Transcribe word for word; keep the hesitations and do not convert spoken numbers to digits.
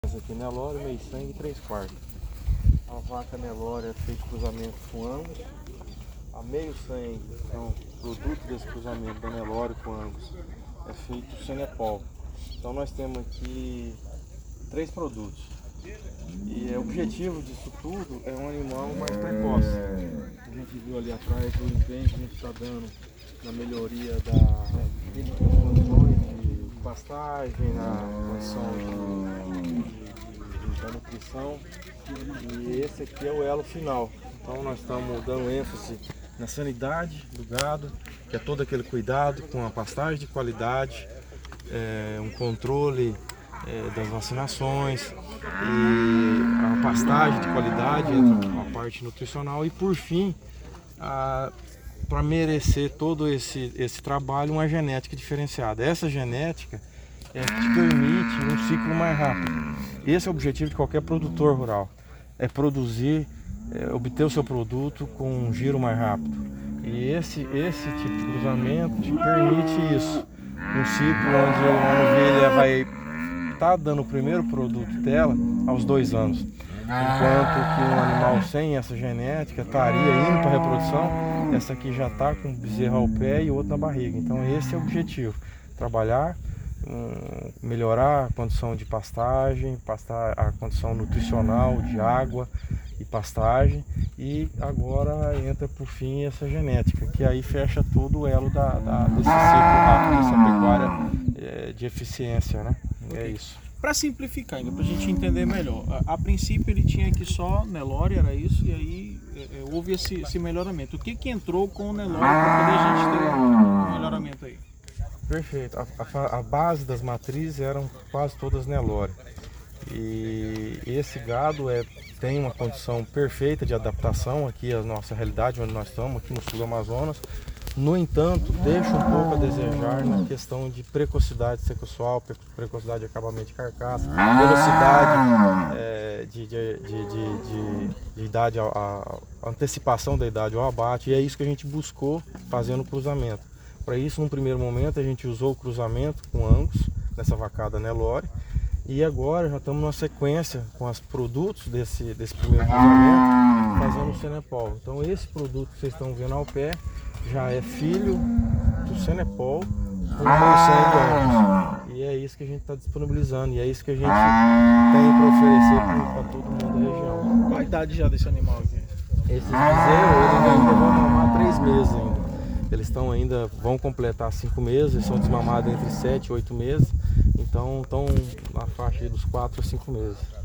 Essa aqui é Nelore, meio sangue e três quartos. A vaca Nelore é feita cruzamento com Angus. A meio sangue, então, produto desse cruzamento da Nelore com Angus, é feito Senepol. Então nós temos aqui três produtos. E o objetivo disso tudo é um animal mais precoce. A gente viu ali atrás o empenho que a gente está dando na melhoria da, das condições de pastagem, na condição de, de, de, da nutrição. E esse aqui é o elo final. Então nós estamos dando ênfase na sanidade do gado, que é todo aquele cuidado com a pastagem de qualidade, é, um controle é, das vacinações e a pastagem de qualidade, a parte nutricional e por fim, para merecer todo esse, esse trabalho, uma genética diferenciada. Essa genética é que te permite um ciclo mais rápido. Esse é o objetivo de qualquer produtor rural, é produzir, é, obter o seu produto com um giro mais rápido. E esse, esse tipo de cruzamento te permite isso. Um ciclo onde a novilha vai estar dando o primeiro produto dela aos dois anos. Enquanto que um animal sem essa genética estaria indo para a reprodução, essa aqui já está com o bezerro ao pé e o outro na barriga. Então esse é o objetivo, trabalhar, um, melhorar a condição de pastagem, pastar, a condição nutricional de água e pastagem, e agora entra por fim essa genética, que aí fecha todo o elo da, da, desse ciclo rápido, dessa pecuária é, de eficiência, né? É isso. Para simplificar ainda, para a gente entender melhor, a, a princípio ele tinha aqui só Nelore, era isso, e aí é, houve esse, esse melhoramento. O que que entrou com o Nelore para poder a gente ter um melhoramento aí? Perfeito. A, a, a base das matrizes eram quase todas Nelore. E esse gado é, tem uma condição perfeita de adaptação aqui à nossa realidade, onde nós estamos, aqui no sul do Amazonas. No entanto, deixa um pouco a desejar na questão de precocidade sexual, precocidade de acabamento de carcaça, velocidade é, de, de, de, de, de idade, a, a antecipação da idade ao abate, e é isso que a gente buscou fazendo o cruzamento. Para isso, num primeiro momento, a gente usou o cruzamento com Angus, nessa vacada Nelore, e agora já estamos na sequência com os produtos desse, desse primeiro cruzamento, fazendo o Senepol. Então esse produto que vocês estão vendo ao pé já é filho do Senepol com meio sangue Angus. E é isso que a gente está disponibilizando, e é isso que a gente tem para oferecer para todo mundo da região. Qual a idade já desse animal aqui? Esses bezerros, eles ainda vão mamar três meses ainda. Eles estão ainda, vão completar cinco meses, eles são desmamados entre sete e oito meses. Então estão na faixa dos quatro a cinco meses.